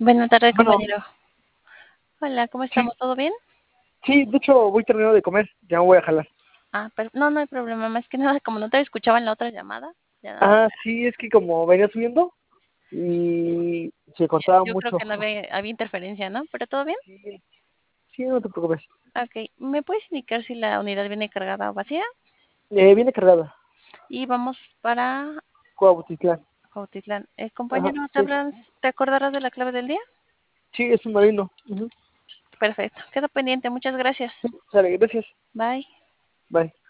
Buenas tardes, Bueno, compañero. Hola, ¿cómo sí, estamos? ¿Todo bien? sí, de hecho voy terminando de comer, ya me voy a jalar. Pero no, no hay problema. Más que nada, como no te escuchaba en la otra llamada, ya nada más. Ah, sí, es que como venía subiendo y se cortaba Yo creo mucho. que no había interferencia, ¿no? ¿Pero todo bien? Sí, sí, no te preocupes. Ok. ¿Me puedes indicar si la unidad viene cargada o vacía? Viene cargada, Y vamos para Cuautitlán. Cuautitlán. Ajá, Compañero, sí, ¿te acordarás de la clave del día? sí, es un marino. Ujú. Perfecto. Quedo pendiente. Muchas gracias. Sale, gracias. Bye. Bye.